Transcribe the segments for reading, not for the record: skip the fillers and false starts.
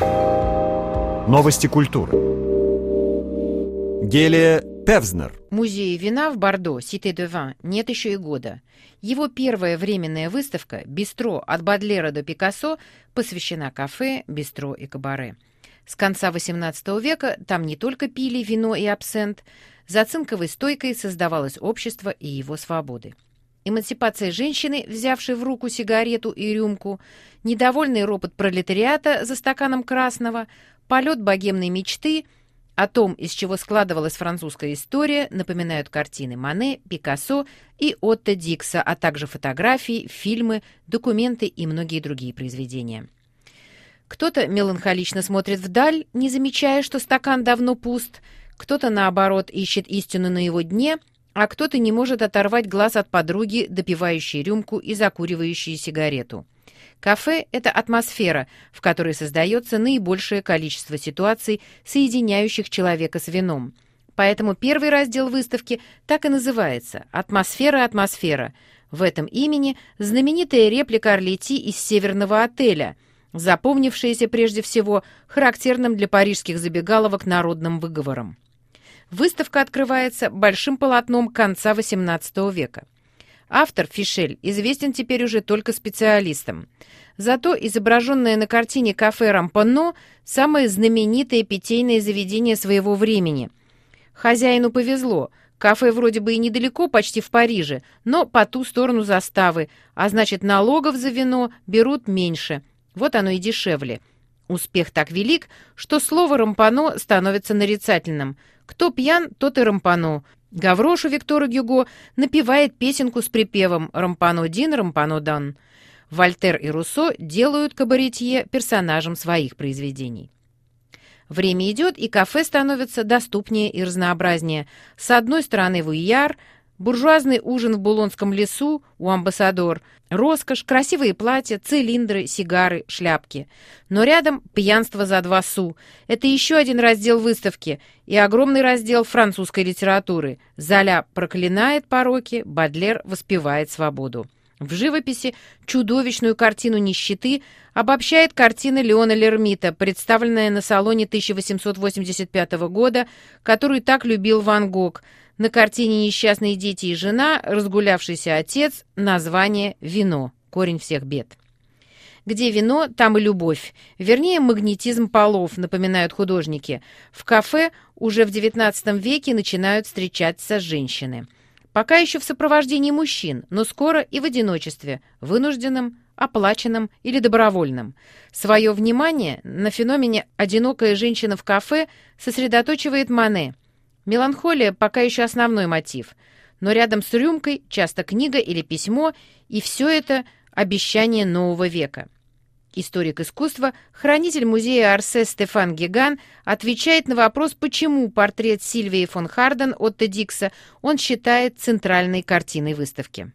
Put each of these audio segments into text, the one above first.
Новости культуры. Гелия Певзнер. Музею вина в Бордо «Cité de Vin» нет еще и года. Его первая временная выставка «Бистро от Бодлера до Пикассо» посвящена кафе, бистро и кабаре. С конца XVIII века там не только пили вино и абсент, за цинковой стойкой создавалось общество и его свободы. Эмансипация женщины, взявшей в руку сигарету и рюмку, недовольный ропот пролетариата за стаканом красного, полет богемной мечты — о том, из чего складывалась французская история, напоминают картины Мане, Пикассо и Отто Дикса, а также фотографии, фильмы, документы и многие другие произведения. Кто-то меланхолично смотрит вдаль, не замечая, что стакан давно пуст, кто-то, наоборот, ищет истину на его дне, а кто-то не может оторвать глаз от подруги, допивающей рюмку и закуривающей сигарету. Кафе – это атмосфера, в которой создается наибольшее количество ситуаций, соединяющих человека с вином. Поэтому первый раздел выставки так и называется «Атмосфера, атмосфера». В этом имени знаменитая реплика Арлети из «Северного отеля», запомнившаяся прежде всего характерным для парижских забегаловок народным выговором. Выставка открывается большим полотном конца XVIII века. Автор Фишель известен теперь уже только специалистам. Зато изображенное на картине кафе «Рампонно» – самое знаменитое питейное заведение своего времени. Хозяину повезло. Кафе вроде бы и недалеко, почти в Париже, но по ту сторону заставы, а значит, налогов за вино берут меньше. Вот оно и дешевле. Успех так велик, что слово «рампоно» становится нарицательным. Кто пьян, тот и рампоно. Гаврош у Виктора Гюго напевает песенку с припевом «Рампоно дин, рампоно дан». Вольтер и Руссо делают кабаретье персонажем своих произведений. Время идет, и кафе становится доступнее и разнообразнее. С одной стороны Вуяр, буржуазный ужин в Булонском лесу у Амбассадор, роскошь, красивые платья, цилиндры, сигары, шляпки. Но рядом пьянство за 2 су. Это еще один раздел выставки и огромный раздел французской литературы. Золя проклинает пороки, Бодлер воспевает свободу. В живописи чудовищную картину нищеты обобщает картина Леона Лермита, представленная на салоне 1885 года, которую так любил Ван Гог. На картине «Несчастные дети и жена», разгулявшийся отец, название «Вино. Корень всех бед». Где вино, там и любовь. Вернее, магнетизм полов, напоминают художники. В кафе уже в XIX веке начинают встречаться женщины. Пока еще в сопровождении мужчин, но скоро и в одиночестве, вынужденном, оплаченном или добровольном. Свое внимание на феномене «одинокая женщина в кафе» сосредоточивает Мане. Меланхолия пока еще основной мотив, но рядом с рюмкой часто книга или письмо, и все это обещание нового века. Историк искусства, хранитель музея Орсе Стефан Гиган отвечает на вопрос, почему портрет Сильвии фон Харден Отто Дикса он считает центральной картиной выставки.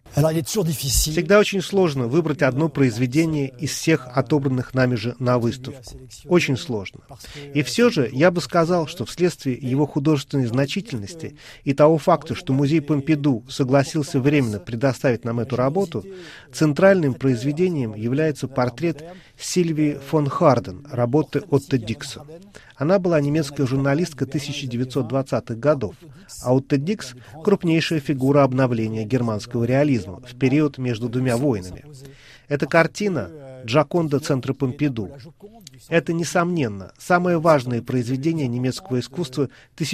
Всегда очень сложно выбрать одно произведение из всех отобранных нами же на выставку. Очень сложно. И все же я бы сказал, что вследствие его художественной значительности и того факта, что музей Помпиду согласился временно предоставить нам эту работу, центральным произведением является портрет Сильвии фон Харден, работы Отто Дикса. Она была немецкая журналистка 1920-х годов, а Отто Дикс – крупнейшая фигура обновления германского реализма в период между двумя войнами. Эта картина «Джоконда Центра Помпиду». Это, несомненно, самое важное произведение немецкого искусства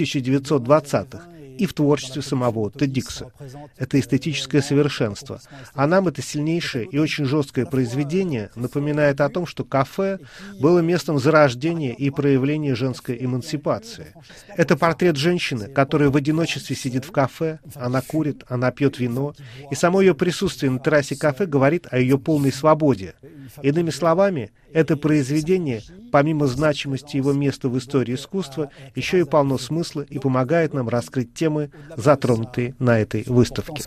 1920-х и в творчестве самого Отто Дикса. Это эстетическое совершенство. А нам это сильнейшее и очень жесткое произведение напоминает о том, что кафе было местом зарождения и проявления женской эмансипации. Это портрет женщины, которая в одиночестве сидит в кафе, она курит, она пьет вино, и само ее присутствие на террасе кафе говорит о ее полной свободе. Иными словами, это произведение, помимо значимости его места в истории искусства, еще и полно смысла и помогает нам раскрыть темы, затронутые на этой выставке.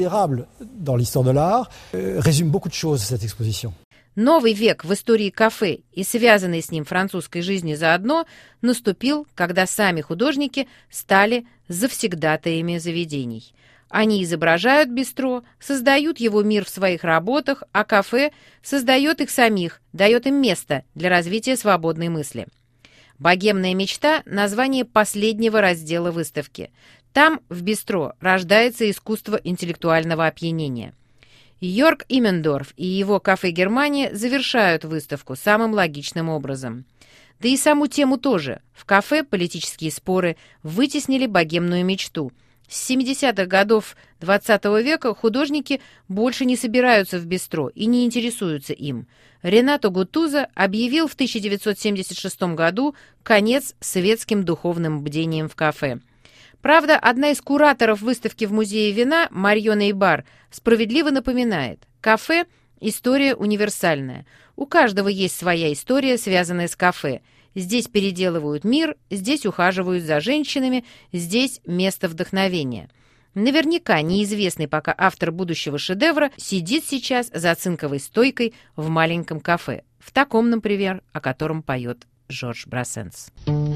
Новый век в истории кафе и связанной с ним французской жизни заодно наступил, когда сами художники стали завсегдатаями заведений. Они изображают бистро, создают его мир в своих работах, а кафе создает их самих, дает им место для развития свободной мысли. «Богемная мечта» — название последнего раздела выставки. Там, в бистро, рождается искусство интеллектуального опьянения. Йорг Иммендорф и его «Кафе Германия» завершают выставку самым логичным образом. Да и саму тему тоже. В кафе политические споры вытеснили богемную мечту. С 70-х годов XX века художники больше не собираются в бистро и не интересуются им. Ренато Гутузо объявил в 1976 году конец светским духовным бдениям в кафе. Правда, одна из кураторов выставки в Музее вина, Мариона Ибар, справедливо напоминает: кафе – история универсальная. У каждого есть своя история, связанная с кафе. Здесь переделывают мир, здесь ухаживают за женщинами, здесь место вдохновения. Наверняка неизвестный пока автор будущего шедевра сидит сейчас за цинковой стойкой в маленьком кафе. В таком, например, о котором поет Жорж Брассенс.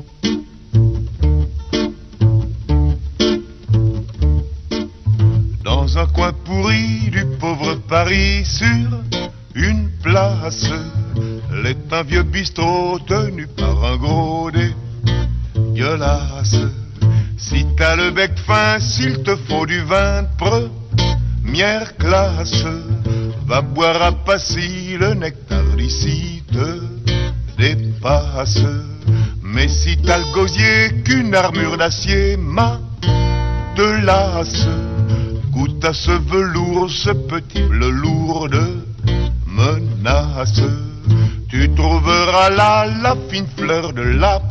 Dans un coin pourri du pauvre Paris, sur une place, l'est un vieux bistrot tenu par un gros dégueulasse. Si t'as le bec fin, s'il te faut du vin de première classe, va boire à Passy, le nectar d'ici te dépasse. Mais si t'as le gosier qu'une armure d'acier m'a de lasse, goûte à ce velours, ce petit bleu lourd de menace. Tu trouveras là la fine fleur de la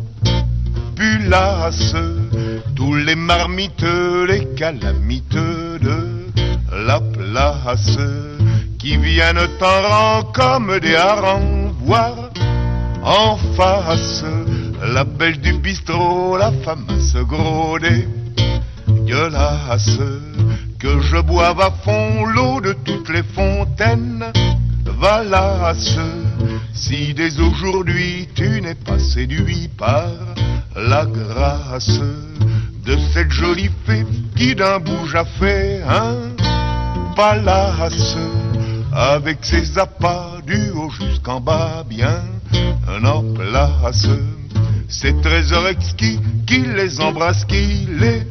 populace, tous les marmiteux, les calamiteux de la place, qui viennent en rang comme des harengs voir en face la belle du bistrot, la femme à ce gros dégueulasse. Que je boive à fond l'eau de toutes les fontaines valaces, si dès aujourd'hui tu n'es pas séduit par la grâce de cette jolie fée qui d'un bouge a fait un palace, avec ses appâts du haut jusqu'en bas bien en place. Ces trésors exquis qui les embrassent, qui les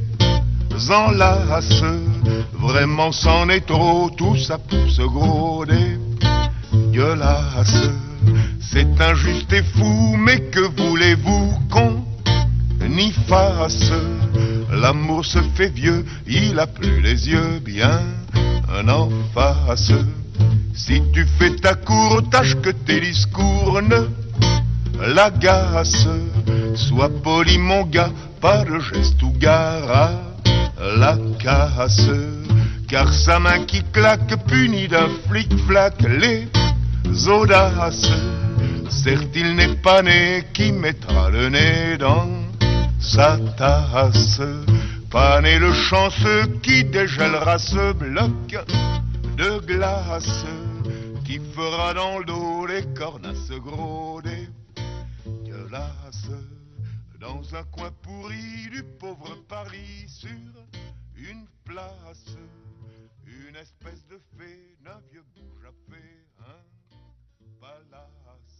enlace, vraiment c'en est trop, tout ça pour ce gros dégueulasse. C'est injuste et fou, mais que voulez-vous qu'on y fasse? L'amour se fait vieux, il a plus les yeux bien en face. Si tu fais ta cour, tâche que tes discours ne l'agacent. Sois poli mon gars, pas de geste ou gare à la casse, car sa main qui claque punit d'un flic-flac les audaces. Certes il n'est pas né qui mettra le nez dans sa tasse, pas né le chanceux qui dégèlera ce bloc de glace, qui fera dans le dos les cornasses gros dégueulasses. Dans un coin pourri du pauvre Paris, sur une place, une espèce de fée d'un vieux bouge a fait un palace.